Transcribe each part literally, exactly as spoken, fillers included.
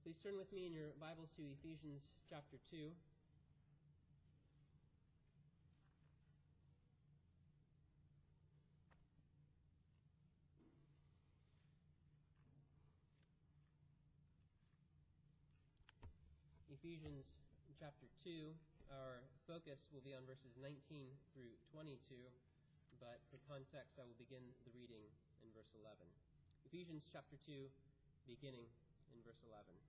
Please turn with me in your Bibles to Ephesians chapter two. Ephesians chapter two, our focus will be on verses nineteen through twenty-two, but for context I will begin the reading in verse eleven. Ephesians chapter two, beginning in verse eleven.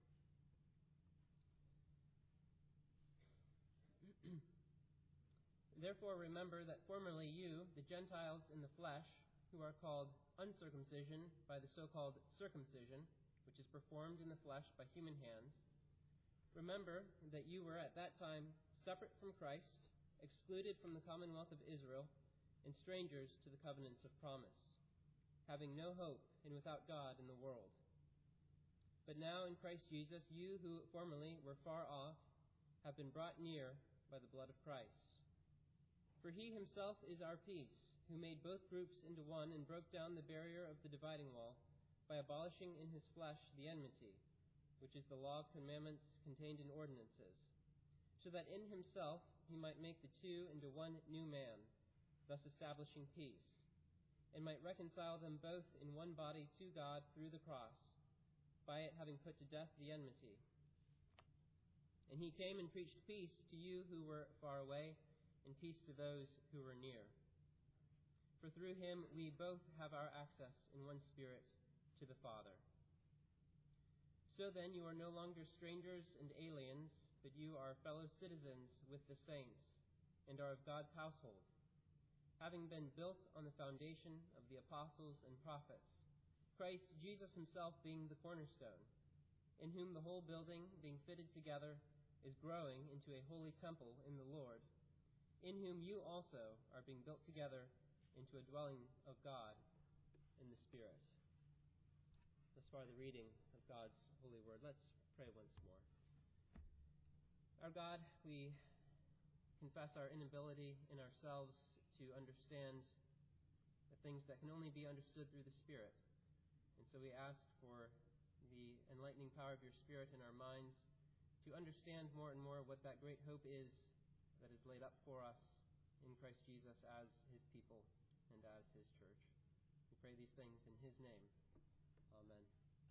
Therefore remember that formerly you, the Gentiles in the flesh, who are called uncircumcision by the so-called circumcision, which is performed in the flesh by human hands, remember that you were at that time separate from Christ, excluded from the commonwealth of Israel, and strangers to the covenants of promise, having no hope and without God in the world. But now in Christ Jesus, you who formerly were far off have been brought near by the blood of Christ. For he himself is our peace, who made both groups into one and broke down the barrier of the dividing wall by abolishing in his flesh the enmity, which is the law of commandments contained in ordinances, so that in himself he might make the two into one new man, thus establishing peace, and might reconcile them both in one body to God through the cross, by it having put to death the enmity. And he came and preached peace to you who were far away, and peace to those who were near. For through him we both have our access in one Spirit to the Father. So then you are no longer strangers and aliens, but you are fellow citizens with the saints, and are of God's household, having been built on the foundation of the apostles and prophets, Christ Jesus himself being the cornerstone, in whom the whole building, being fitted together, is growing into a holy temple in the Lord, in whom you also are being built together into a dwelling of God in the Spirit. Thus far the reading of God's holy word. Let's pray once more. Our God, we confess our inability in ourselves to understand the things that can only be understood through the Spirit. And so we ask for the enlightening power of your Spirit in our minds to understand more and more what that great hope is that is laid up for us in Christ Jesus as his people and as his church. We pray these things in his name. Amen.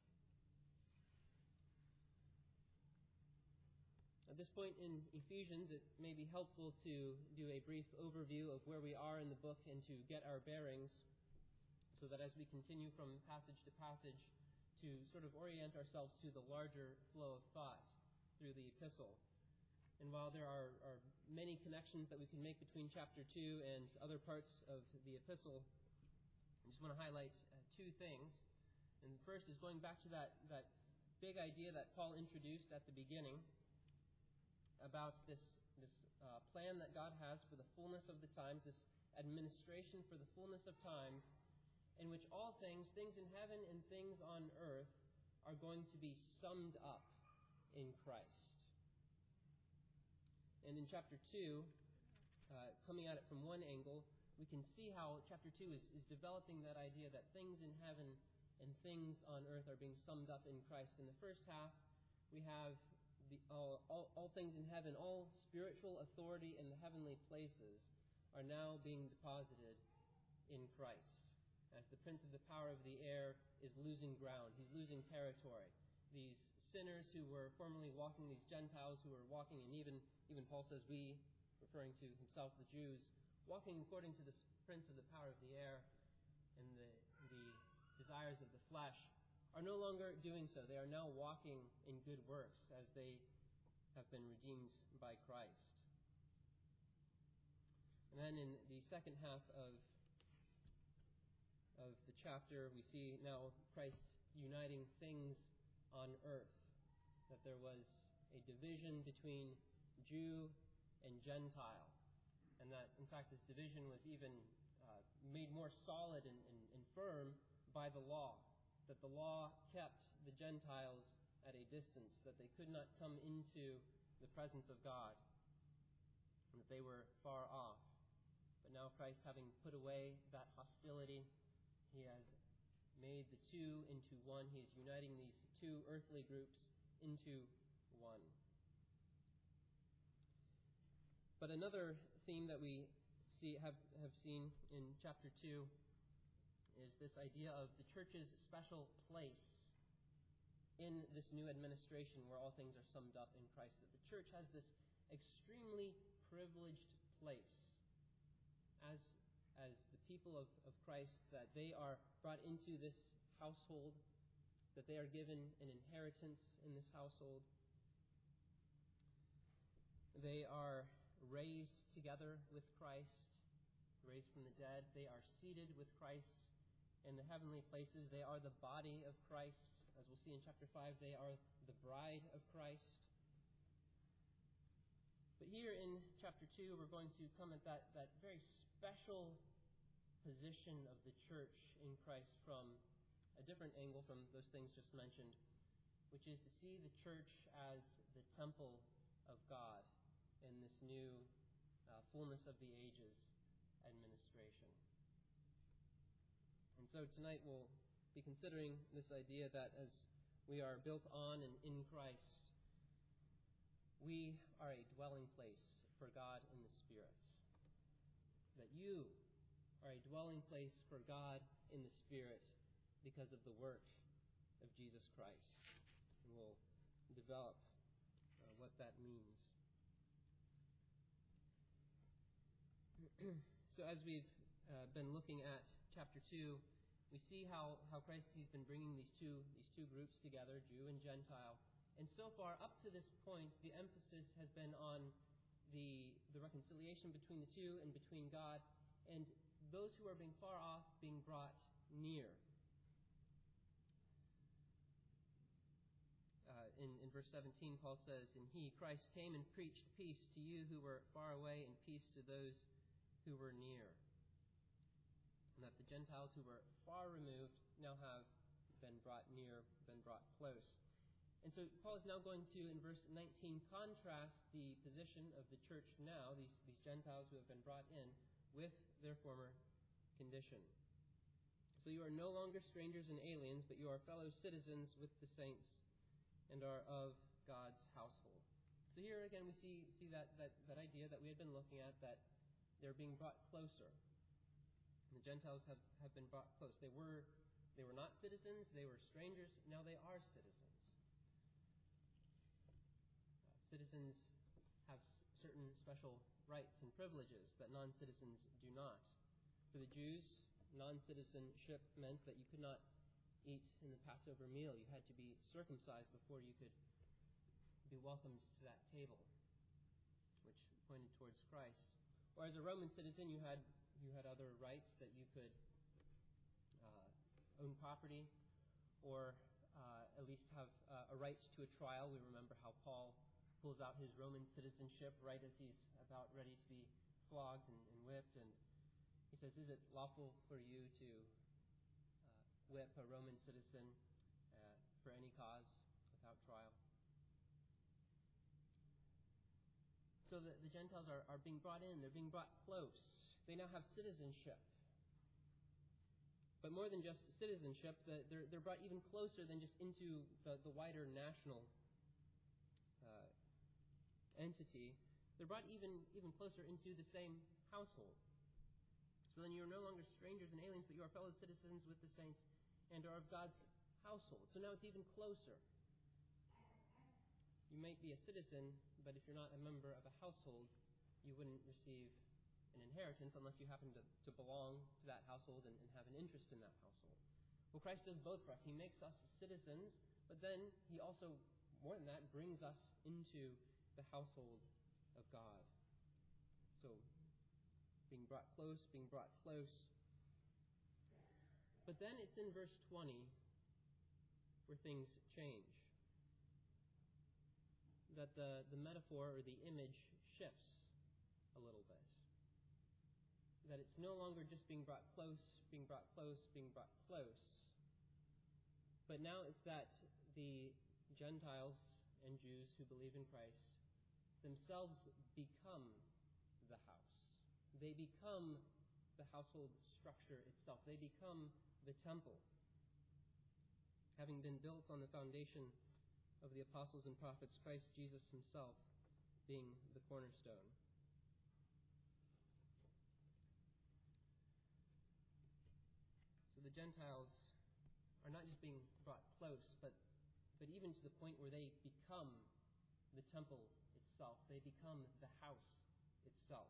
At this point in Ephesians, it may be helpful to do a brief overview of where we are in the book and to get our bearings, so that as we continue from passage to passage, to sort of orient ourselves to the larger flow of thought through the epistle. And while there are, are many connections that we can make between chapter two and other parts of the epistle, I just want to highlight uh, two things. And the first is going back to that, that big idea that Paul introduced at the beginning about this, this uh, plan that God has for the fullness of the times, this administration for the fullness of times, in which all things, things in heaven and things on earth, are going to be summed up in Christ. And in chapter two, uh, coming at it from one angle, we can see how chapter two is, is developing that idea that things in heaven and things on earth are being summed up in Christ. In the first half, we have the, all, all, all things in heaven, all spiritual authority in the heavenly places are now being deposited in Christ. As the prince of the power of the air is losing ground, he's losing territory. These sinners who were formerly walking, these Gentiles who were walking, and even, even Paul says we, referring to himself, the Jews, walking according to the prince of the power of the air and the, the desires of the flesh, are no longer doing so. They are now walking in good works as they have been redeemed by Christ. And then in the second half of, of the chapter, we see now Christ uniting things on earth, that there was a division between Jew and Gentile, and that, in fact, this division was even uh, made more solid and, and, and firm by the law, that the law kept the Gentiles at a distance, that they could not come into the presence of God, and that they were far off. But now Christ, having put away that hostility, he has made the two into one. He is uniting these two earthly groups into one. But another theme that we see have, have seen in chapter two is this idea of the church's special place in this new administration where all things are summed up in Christ. That the church has this extremely privileged place as, as the people of, of Christ, that they are brought into this household, that they are given an inheritance in this household. They are raised together with Christ, raised from the dead. They are seated with Christ in the heavenly places. They are the body of Christ. As we'll see in chapter five, they are the bride of Christ. But here in chapter two, we're going to come at that, that very special position of the church in Christ from a different angle from those things just mentioned, which is to see the church as the temple of God in this new uh, fullness of the ages administration. And so tonight we'll be considering this idea that as we are built on and in Christ, we are a dwelling place for God in the Spirit. That you are a dwelling place for God in the Spirit because of the work of Jesus Christ. And we'll develop uh, what that means. So as we've uh, been looking at chapter two, we see how, how Christ has been bringing these two these two groups together, Jew and Gentile. And so far, up to this point, the emphasis has been on the the reconciliation between the two and between God, and those who are being far off being brought near. Uh, in, in verse seventeen, Paul says, "And he, Christ, came and preached peace to you who were far away, and peace to those who were near." And that the Gentiles who were far removed now have been brought near, been brought close. And so Paul is now going to, in verse nineteen, contrast the position of the church now, these, these Gentiles who have been brought in, with their former condition. "So you are no longer strangers and aliens, but you are fellow citizens with the saints and are of God's household." So here again we see see that, that, that idea that we had been looking at, that they're being brought closer. The Gentiles have, have been brought close. They were they were not citizens, they were strangers, now they are citizens. Uh, citizens have s- certain special rights and privileges that non-citizens do not. For the Jews, non-citizenship meant that you could not eat in the Passover meal. You had to be circumcised before you could be welcomed to that table, which pointed towards Christ. Or as a Roman citizen, you had you had other rights, that you could uh, own property, or uh, at least have uh, a right to a trial. We remember how Paul pulls out his Roman citizenship right as he's about ready to be flogged and, and whipped, and he says, "Is it lawful for you to uh, whip a Roman citizen uh, for any cause without trial?" So the, the Gentiles are, are being brought in. They're being brought close. They now have citizenship. But more than just citizenship, the, they're, they're brought even closer than just into the, the wider national uh, entity. They're brought even, even closer into the same household. So then you are no longer strangers and aliens, but you are fellow citizens with the saints and are of God's household. So now it's even closer. You might be a citizen, but if you're not a member of a household, you wouldn't receive an inheritance unless you happen to, to belong to that household and, and have an interest in that household. Well, Christ does both for us. He makes us citizens, but then He also, more than that, brings us into the household of God. So, being brought close, being brought close. But then it's in verse twenty where things change. That the, the metaphor or the image shifts a little bit. That it's no longer just being brought close, being brought close, being brought close. But now it's that the Gentiles and Jews who believe in Christ themselves become the house. They become the household structure itself. They become the temple. Having been built on the foundation of the apostles and prophets, Christ Jesus himself being the cornerstone. So the Gentiles are not just being brought close, but, but even to the point where they become the temple itself. They become the house itself.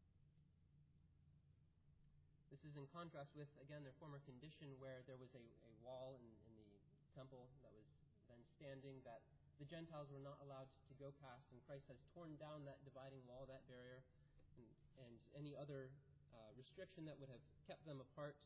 This is in contrast with, again, their former condition where there was a, a wall in, in the temple that was then standing that the Gentiles were not allowed to go past, and Christ has torn down that dividing wall, that barrier, and, and any other uh, restriction that would have kept them apart.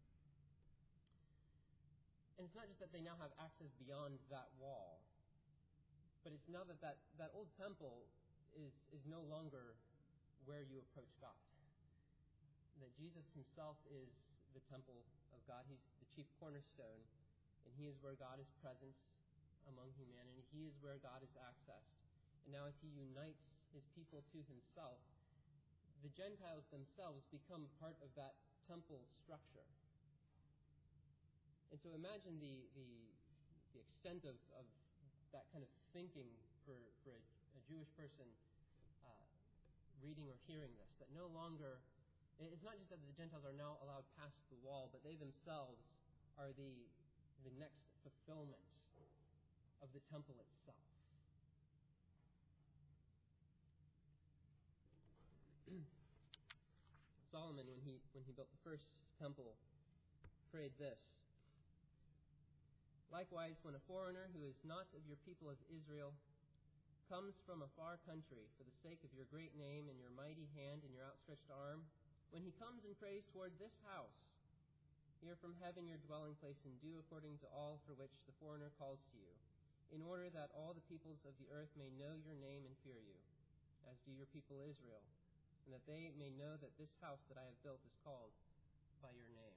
And it's not just that they now have access beyond that wall, but it's now that that, that old temple is, is no longer where you approach God. That Jesus himself is the temple of God. He's the chief cornerstone, and he is where God is present among humanity. He is where God is accessed. And now as he unites his people to himself, the Gentiles themselves become part of that temple structure. And so imagine the the, the extent of, of that kind of thinking for, for a, a Jewish person uh, reading or hearing this, that no longer, it's not just that the Gentiles are now allowed past the wall, but they themselves are the the next fulfillment of the temple itself. Solomon, when he when he built the first temple, prayed this: "Likewise, when a foreigner who is not of your people of Israel comes from a far country for the sake of your great name and your mighty hand and your outstretched arm, when he comes and prays toward this house, hear from heaven your dwelling place and do according to all for which the foreigner calls to you, in order that all the peoples of the earth may know your name and fear you, as do your people Israel, and that they may know that this house that I have built is called by your name."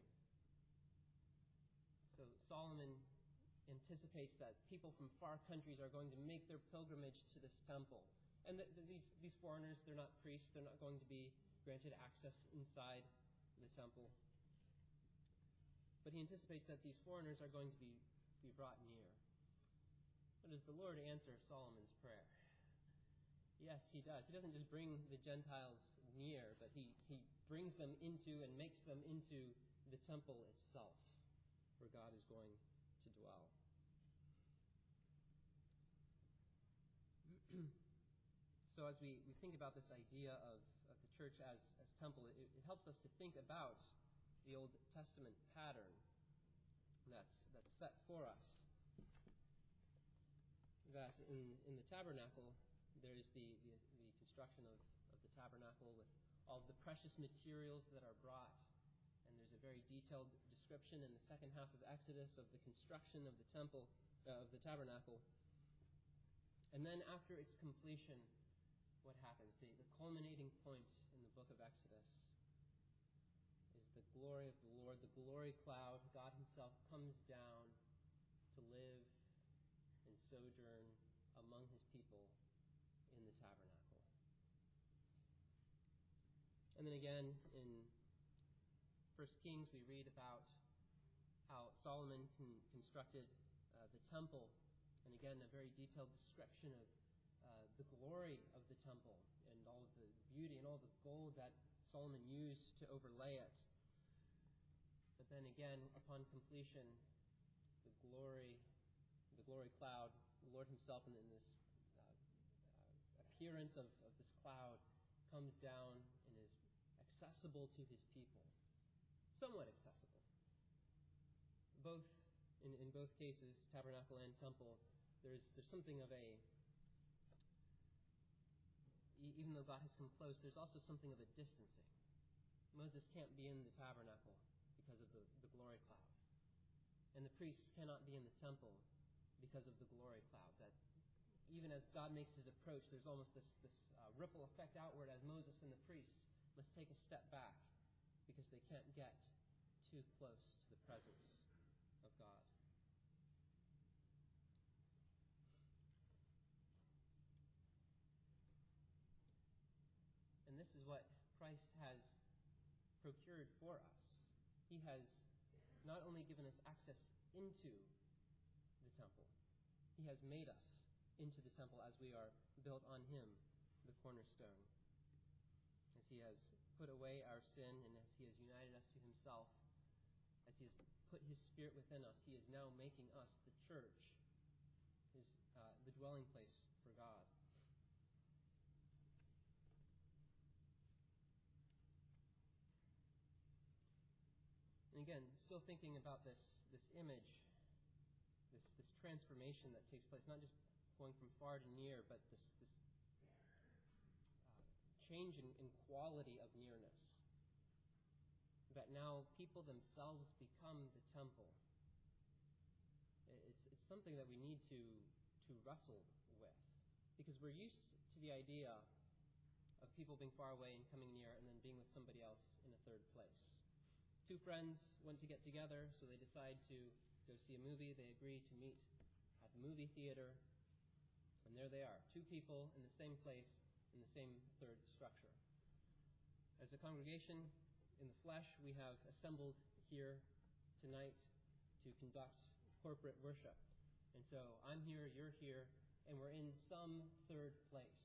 So Solomon anticipates that people from far countries are going to make their pilgrimage to this temple. And that these, these foreigners, they're not priests, they're not going to be granted access inside the temple. But he anticipates that these foreigners are going to be, be brought near. But does the Lord answer Solomon's prayer? Yes, he does. He doesn't just bring the Gentiles near, but he, he brings them into and makes them into the temple itself, where God is going to dwell. So as we, we think about this idea of, of the church as, as temple, it, it helps us to think about the Old Testament pattern that's, that's set for us. That in, in the tabernacle, there is the, the, the construction of, of the tabernacle with all of the precious materials that are brought. And there's a very detailed description in the second half of Exodus of the construction of the temple, uh, of the tabernacle. And then after its completion, what happens? The, the culminating point in the book of Exodus is the glory of the Lord, the glory cloud. God himself comes down to live and sojourn among his people in the tabernacle. And then again, in First Kings, we read about how Solomon con- constructed uh, the temple, and again, a very detailed description of uh, the glory of the temple and all of the beauty and all the gold that Solomon used to overlay it. But then again, upon completion, the glory, the glory cloud, the Lord himself in, in this uh, uh, appearance of, of this cloud comes down and is accessible to his people. Somewhat accessible. Both in, in both cases, tabernacle and temple, there's there's something of a, even though God has come close, there's also something of a distancing. Moses can't be in the tabernacle because of the, the glory cloud. And the priests cannot be in the temple because of the glory cloud. That even as God makes his approach, there's almost this, this uh, ripple effect outward as Moses and the priests must take a step back because they can't get too close to the presence of God. And this is what Christ has procured for us. He has not only given us access into the temple, he has made us into the temple as we are built on him, the cornerstone. As he has put away our sin and as he has united us to himself, as he has put his Spirit within us, he is now making us, the church, his, uh, the dwelling place for God. And again, still thinking about this, this image, this, this transformation that takes place, not just going from far to near, but this, this uh, change in, in quality of nearness. That now people themselves become the temple. It's, it's something that we need to, to wrestle with. Because we're used to the idea of people being far away and coming near and then being with somebody else in a third place. Two friends want to get together, so they decide to go see a movie. They agree to meet at the movie theater. And there they are, two people in the same place, in the same third structure. As a congregation in the flesh, we have assembled here tonight to conduct corporate worship. And so I'm here, you're here, and we're in some third place.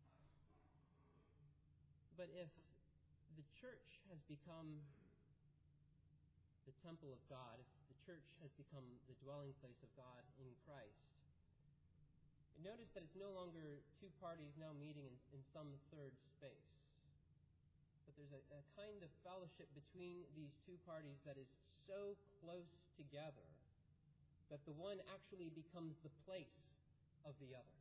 But if the church has become the temple of God, if the church has become the dwelling place of God in Christ, notice that it's no longer two parties now meeting in, in some third space. But there's a, a kind of fellowship between these two parties that is so close together that the one actually becomes the place of the other.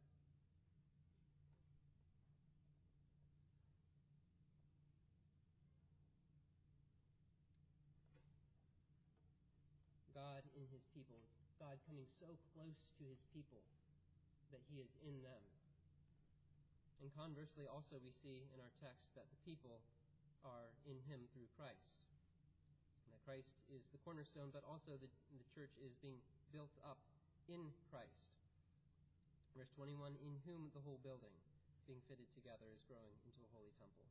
God in his people, God coming so close to his people that he is in them. And conversely, also we see in our text that the people are in him through Christ. And that Christ is the cornerstone, but also the, the church is being built up in Christ. Verse twenty-one, in whom the whole building, being fitted together, is growing into a holy temple.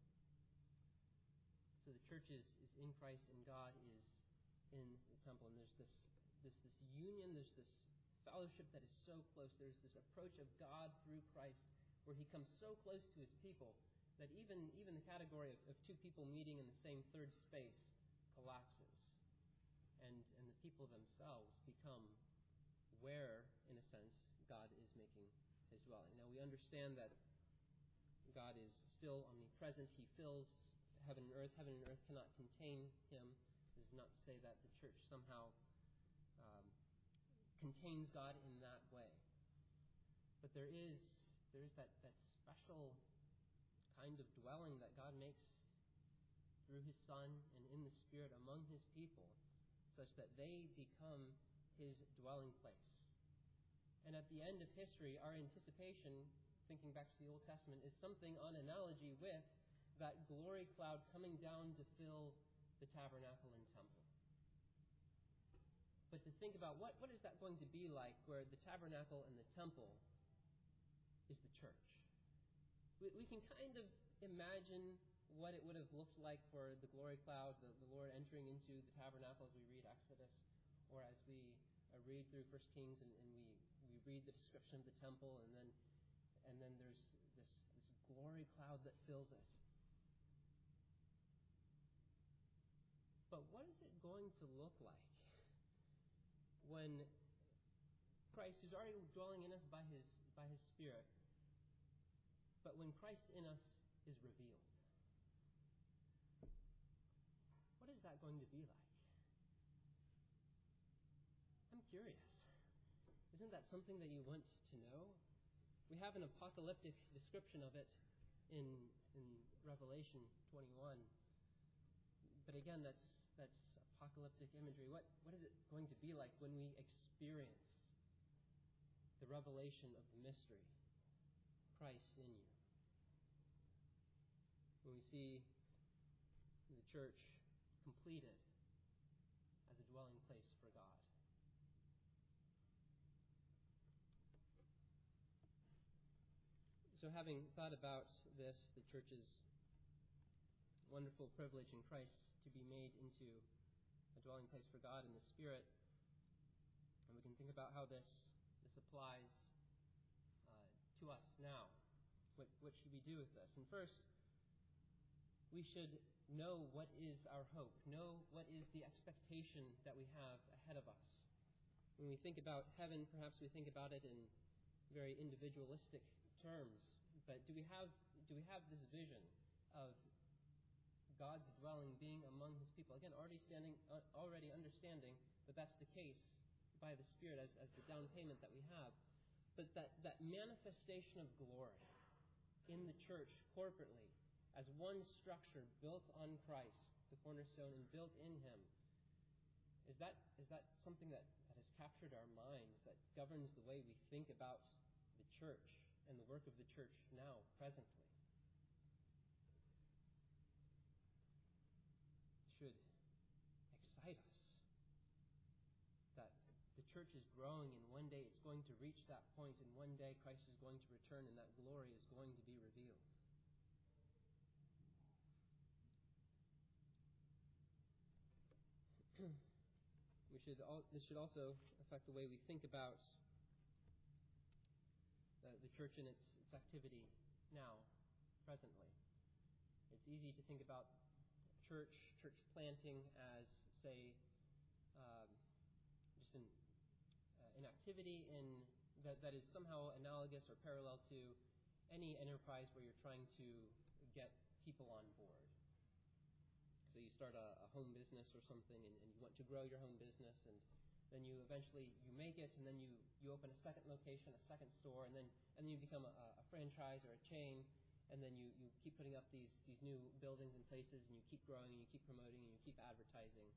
So the church is, is in Christ and God is in the temple. And there's this, this, this union, there's this fellowship that is so close. There's this approach of God through Christ where he comes so close to his people that even, even the category of, of two people meeting in the same third space collapses. And, and the people themselves become where, in a sense, God is making his dwelling. Now we understand that God is still omnipresent. He fills heaven and earth. Heaven and earth cannot contain him. This is not to say that the church somehow um, contains God in that way. But there is there is that, that special kind of dwelling that God makes through his Son and in the Spirit among his people, such that they become his dwelling place. And at the end of history, our anticipation, thinking back to the Old Testament, is something on analogy with that glory cloud coming down to fill the tabernacle and temple. But to think about what, what is that going to be like where the tabernacle and the temple is the church. We, we can kind of imagine what it would have looked like for the glory cloud, the, the Lord entering into the tabernacle as we read Exodus, or as we uh, read through First Kings and, and we, we read the description of the temple, and then and then there's this, this glory cloud that fills it. But what is it going to look like when Christ, who's already dwelling in us by his by his Spirit, but when Christ in us is revealed? What is that going to be like? I'm curious. Isn't that something that you want to know? We have an apocalyptic description of it in in Revelation twenty-one. But again, that's that's apocalyptic imagery. What what is it going to be like when we experience the revelation of the mystery, Christ in you? When we see the church completed as a dwelling place for God. So having thought about this, the church's wonderful privilege in Christ to be made into a dwelling place for God in the Spirit, and we can think about how this this applies uh, now? What, what should we do with this? And first, we should know what is our hope, know what is the expectation that we have ahead of us. When we think about heaven, perhaps we think about it in very individualistic terms, but do we have do we have this vision of God's dwelling being among His people? Again, already standing, uh, already understanding that that's the case by the Spirit as, as the down payment that we have, but that, that manifestation of glory in the church corporately as one structure built on Christ, the cornerstone, and built in Him. Is that is that something that, that has captured our minds, that governs the way we think about the church and the work of the church now, presently? It should excite us that the church is growing, and one day it's going to reach that point, and one day Christ is going to return, and that glory is going to be revealed. We should. All, this should also affect the way we think about the, the church and its, its activity now, presently. It's easy to think about church, church planting as, say, um, just an, uh, an activity in that, that is somehow analogous or parallel to any enterprise where you're trying to get people on board. So you start a, a home business or something, and, and you want to grow your home business, and then you eventually you make it, and then you, you open a second location, a second store, and then and then you become a, a franchise or a chain, and then you, you keep putting up these, these new buildings and places, and you keep growing, and you keep promoting, and you keep advertising.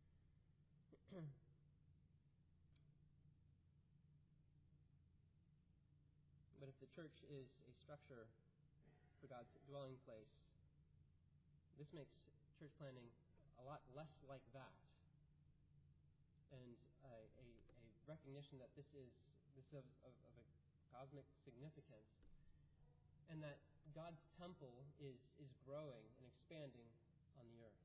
But if the church is a structure for God's dwelling place, this makes church planting a lot less like that, and a, a, a recognition that this is this is of, of, of a cosmic significance, and that God's temple is is growing and expanding on the earth.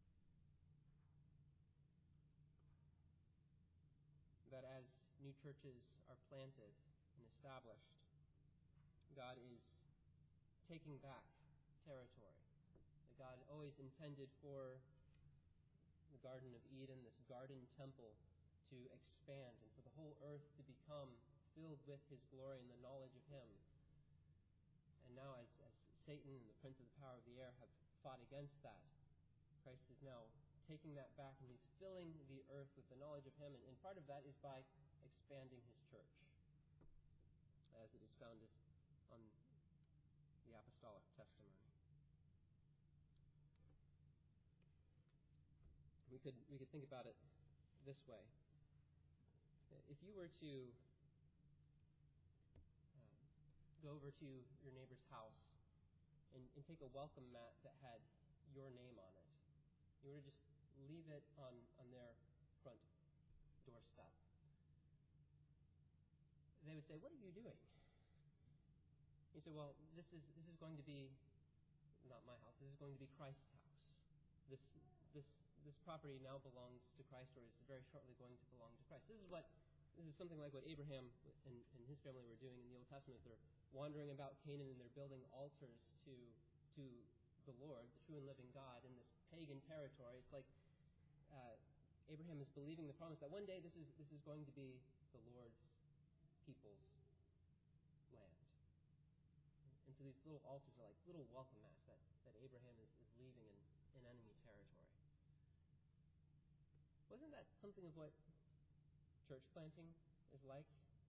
That as new churches are planted and established, God is taking back territory that God always intended for the Garden of Eden, this garden temple, to expand and for the whole earth to become filled with His glory and the knowledge of Him. And now as, as Satan and the prince of the power of the air have fought against that, Christ is now taking that back, and He's filling the earth with the knowledge of Him. And, and part of that is by expanding His church, as it is founded on the apostolic testimony. We could we could think about it this way. If you were to um, go over to your neighbor's house and, and take a welcome mat that had your name on it, you were to just leave it on, on their front doorstep, they would say, "What are you doing?" You say, "Well, this is this is going to be not my house. This is going to be Christ's house. This this this property now belongs to Christ, or is very shortly going to belong to Christ." This is what this is something like what Abraham and, and his family were doing in the Old Testament. They're wandering about Canaan, and they're building altars to to the Lord, the true and living God, in this pagan territory. It's like uh, Abraham is believing the promise that one day this is this is going to be the Lord's people's land. And so these little altars are like little welcome mats that, that Abraham is, is leaving in, in enemy territory. Wasn't that something of what church planting is like?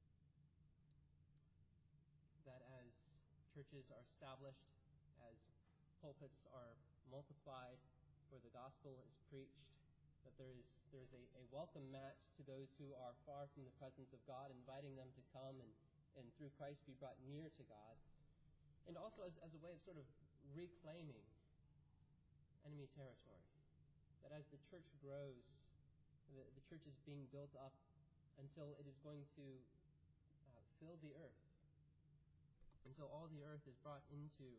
That as churches are established, as pulpits are multiplied, where the gospel is preached, that there is there is a, a welcome mat to those who are far from the presence of God, inviting them to come and, and through Christ be brought near to God. And also as, as a way of sort of reclaiming enemy territory. That as the church grows, the, the church is being built up until it is going to uh, fill the earth. Until all the earth is brought into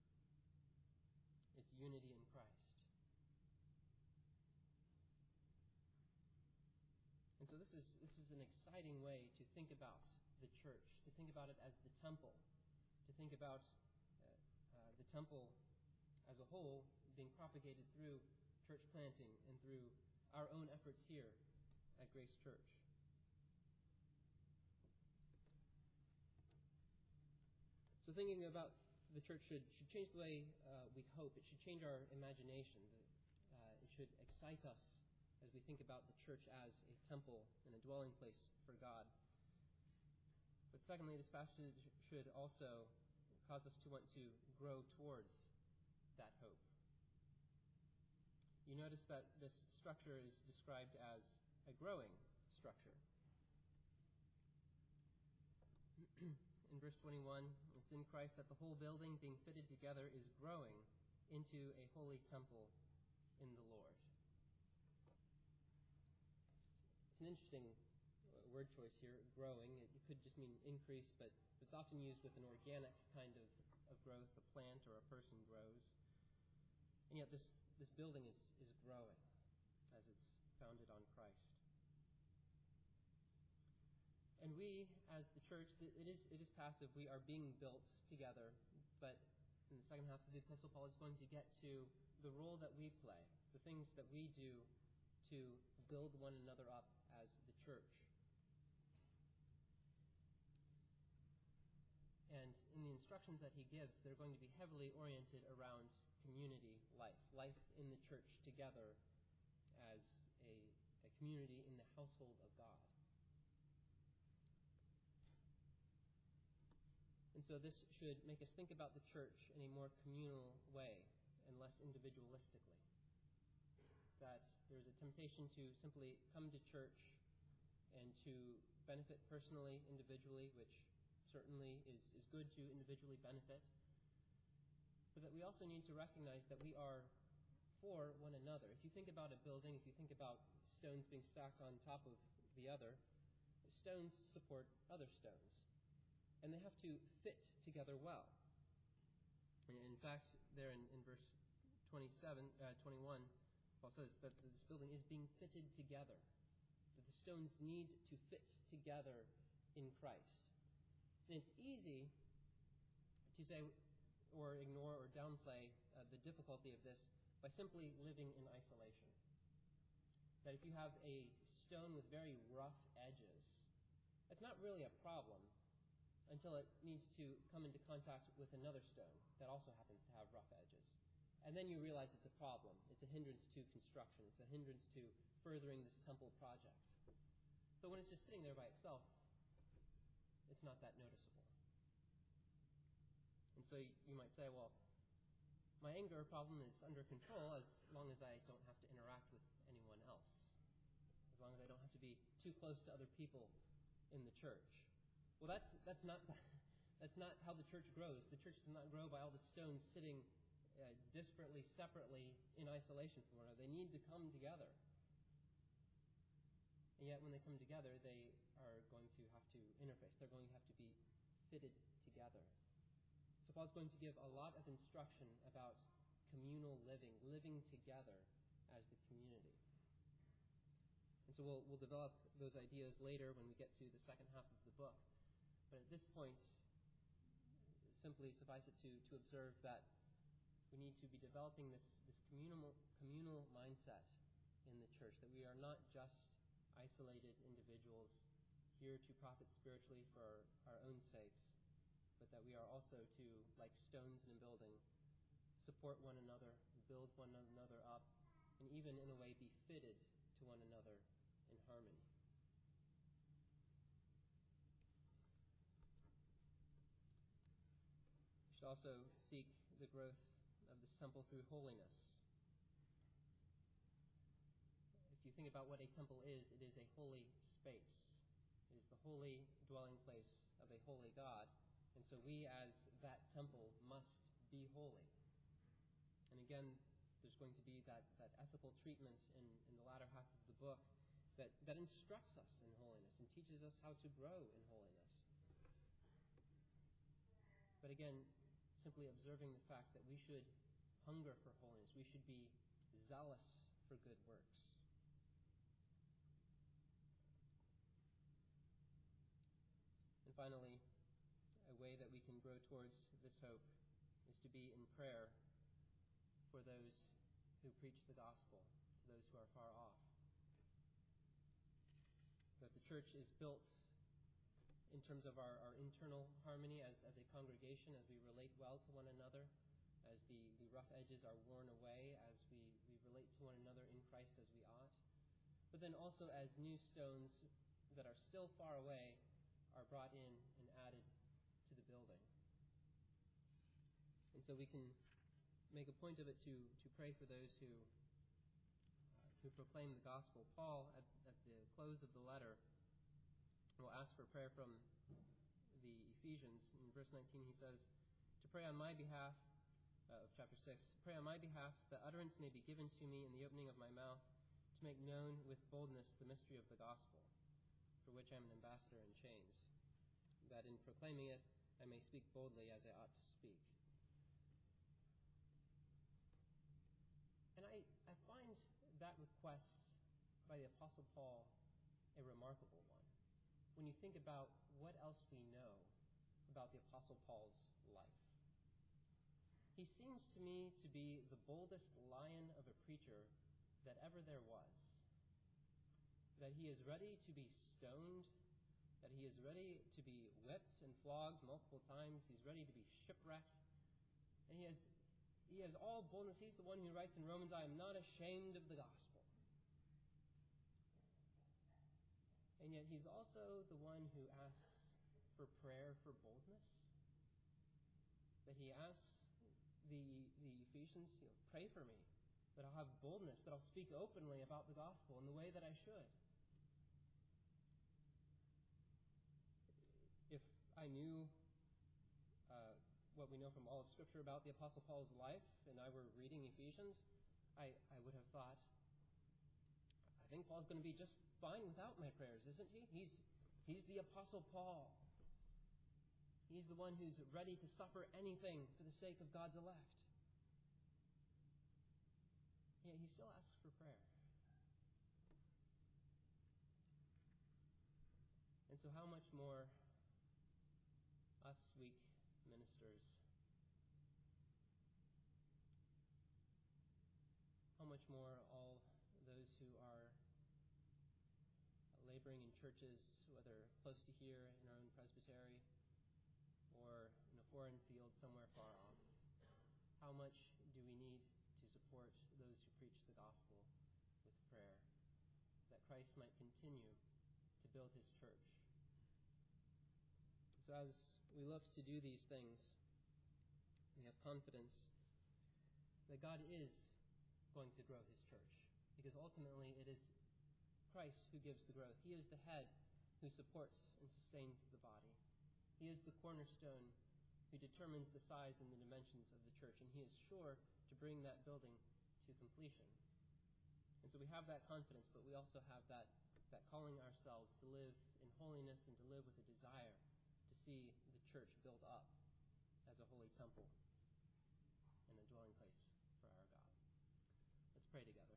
its unity in Christ. And so this is this is an exciting way to think about the church, to think about it as the temple think about uh, uh, the temple as a whole being propagated through church planting and through our own efforts here at Grace Church. So thinking about the church should, should change the way uh, we hope. It should change our imagination. Uh, it should excite us as we think about the church as a temple and a dwelling place for God. But secondly, this passage should also cause us to want to grow towards that hope. You notice that this structure is described as a growing structure. In verse twenty-one, it's in Christ that the whole building being fitted together is growing into a holy temple in the Lord. It's an interesting word choice here, growing. It could just mean increase, but it's often used with an organic kind of, of growth. A plant or a person grows. And yet this, this building is, is growing as it's founded on Christ. And we, as the church, it is, it is passive. We are being built together. But in the second half of the epistle, Paul is going to get to the role that we play, the things that we do to build one another up as the church. And in the instructions that he gives, they're going to be heavily oriented around community life, life in the church together as a, a community in the household of God. And so this should make us think about the church in a more communal way and less individualistically. That there's a temptation to simply come to church and to benefit personally, individually, which certainly is, is good to individually benefit. But that we also need to recognize that we are for one another. If you think about a building, if you think about stones being stacked on top of the other, stones support other stones. And they have to fit together well. And in fact, there in, in verse twenty-seven, uh, twenty-one, Paul says that this building is being fitted together. That the stones need to fit together in Christ. And it's easy to say or ignore or downplay uh, the difficulty of this by simply living in isolation. That if you have a stone with very rough edges, it's not really a problem until it needs to come into contact with another stone that also happens to have rough edges. And then you realize it's a problem. It's a hindrance to construction. It's a hindrance to furthering this temple project. But when it's just sitting there by itself, it's not that noticeable. And so you might say, well, my anger problem is under control as long as I don't have to interact with anyone else. As long as I don't have to be too close to other people in the church. Well, that's that's not that's not how the church grows. The church does not grow by all the stones sitting uh, disparately, separately, in isolation from one another. They need to come together. And yet when they come together, they are going to have to interface. They're going to have to be fitted together. So Paul's going to give a lot of instruction about communal living, living together as the community. And so we'll, we'll develop those ideas later when we get to the second half of the book. But at this point, simply suffice it to, to observe that we need to be developing this, this communal, communal mindset in the church, that we are not just isolated individuals here to profit spiritually for our, our own sakes, but that we are also to, like stones in a building, support one another, build one another up, and even in a way be fitted to one another in harmony. We should also seek the growth of this temple through holiness. If you think about what a temple is, it is a holy space. It is the holy dwelling place of a holy God. And so we as that temple must be holy. And again, there's going to be that, that ethical treatment in, in the latter half of the book that, that instructs us in holiness and teaches us how to grow in holiness. But again, simply observing the fact that we should hunger for holiness. We should be zealous for good works. And finally, a way that we can grow towards this hope is to be in prayer for those who preach the gospel to those who are far off. That the church is built in terms of our, our internal harmony as, as a congregation, as we relate well to one another, as the, the rough edges are worn away, as we, we relate to one another in Christ as we ought. But then also as new stones that are still far away are brought in and added to the building. And so we can make a point of it to, to pray for those who uh, who proclaim the gospel. Paul, at, at the close of the letter, will ask for prayer from the Ephesians. In verse nineteen he says, to pray on my behalf, uh, of chapter six, pray on my behalf that utterance may be given to me in the opening of my mouth to make known with boldness the mystery of the gospel, for which I am an ambassador in chains, that in proclaiming it I may speak boldly as I ought to speak. And I, I find that request by the Apostle Paul a remarkable one. When you think about what else we know about the Apostle Paul's life. He seems to me to be the boldest lion of a preacher that ever there was. That he is ready to be stoned, that he is ready to be whipped and flogged multiple times, he's ready to be shipwrecked, and he has he has all boldness. He's the one who writes in Romans, I am not ashamed of the gospel. And yet he's also the one who asks for prayer for boldness. That he asks the, the Ephesians, you know, pray for me, that I'll have boldness, that I'll speak openly about the gospel in the way that I should. If I knew uh, what we know from all of Scripture about the Apostle Paul's life, and I were reading Ephesians, I, I would have thought, I think Paul's going to be just fine without my prayers, isn't he? He's, he's the Apostle Paul. He's the one who's ready to suffer anything for the sake of God's elect. Yet he still asks for prayer. And so how much more us weak ministers, how much more all those who are laboring in churches, whether close to here in our own presbytery or in a foreign field somewhere far off, how much do we need to support those who preach the gospel with prayer, that Christ might continue to build his church. So as we look to do these things, we have confidence that God is going to grow his church, because ultimately it is Christ who gives the growth. He is the head who supports and sustains the body. He is the cornerstone who determines the size and the dimensions of the church, and he is sure to bring that building to completion. And so we have that confidence, but we also have that, that calling ourselves to live in holiness and to live with a desire to see the church built up as a holy temple and a dwelling place for our God. Let's pray together.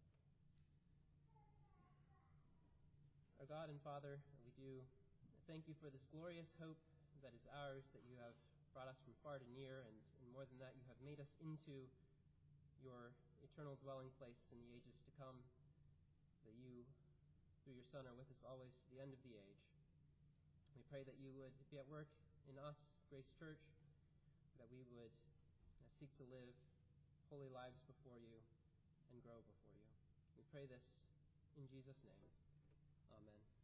Our God and Father, we do thank you for this glorious hope that is ours, that you have brought us from far to near, and, and more than that, you have made us into your eternal dwelling place in the ages to come, that you, through your Son, are with us always to the end of the age. We pray that you would be at work in us, Grace Church, that we would seek to live holy lives before you and grow before you. We pray this in Jesus' name. Amen.